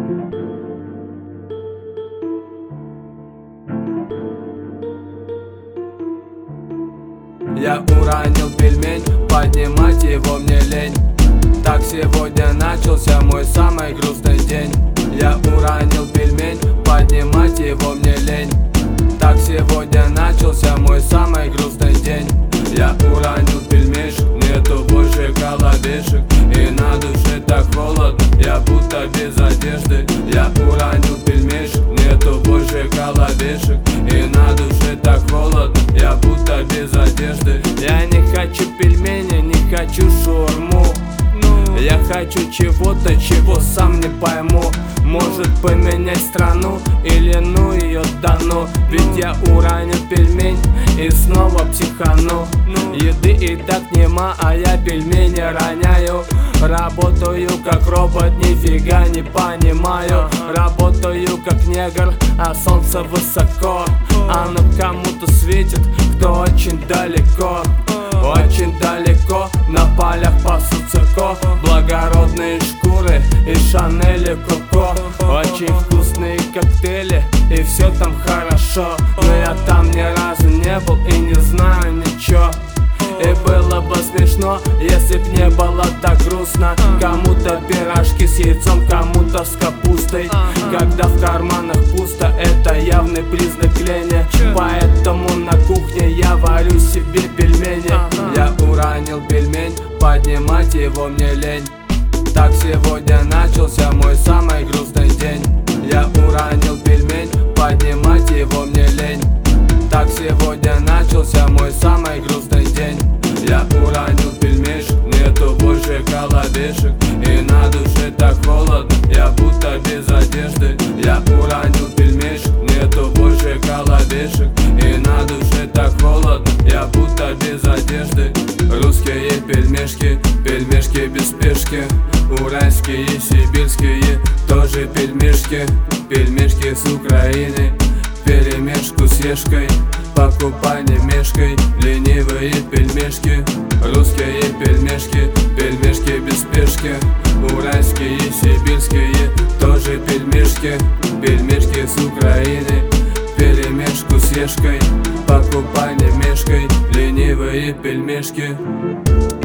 Я уронил пельмень, поднимать его мне лень. Так сегодня начался мой самый грустный день. Я уронил пельмень, поднимать его мне лень. Так сегодня начался мой самый грустный день. Я уронил пельмень, нету больше колодышек, и на душе так холодно, я будто без одежды. Я уронил пельмень, нету больше колодышек, и на душе так холодно, я будто без одежды. Я не хочу пельмени, не хочу шаурму. Я хочу чего-то, чего сам не пойму. Может поменять страну или ну ее дано. Ведь я уронил пельмень и снова психану. Еды и так нема, а я пельмени роняю. Работаю как робот, нифига не понимаю. Работаю как негр, а солнце высоко. Оно кому-то светит, кто очень далеко. Очень далеко, на полях пасутся ко. Благородные шкуры и Шанель Коко. Очень вкусные коктейли, и все там хорошо. Но я там ни разу не был и не знаю ничего. И было бы смешно, если б не было так грустно. Кому-то пирожки с яйцом, кому-то с капустой. Когда в карманах пусто, это явный признак лени. Поэтому на кухне я варю себе пельмени. Я уронил пельмень, поднимать его мне лень. Так сегодня начался мой самый грустный день. Я уронил пельмень, поднимать его мне лень. Так сегодня начался мой самый грустный день. Я уронил пельмень, нету больше колодышек, и на душе так холодно, я будто без одежды. Я уронил пельмень, нету больше колодышек, и на душе так холодно, я будто без одежды. Русские пельмешки, пельмешки без спешки. Уральские, сибирские, тоже пельмешки. Пельмешки с Украины, перемешку с ешкой. Покупай не мешкой, ленивые пельмешки. Русские пельмешки, пельмешки без спешки. Уральские, сибирские, тоже пельмешки. Пельмешки с Украины, перемешку с ешкой. Покупай не мешкой, ленивые пельмешки.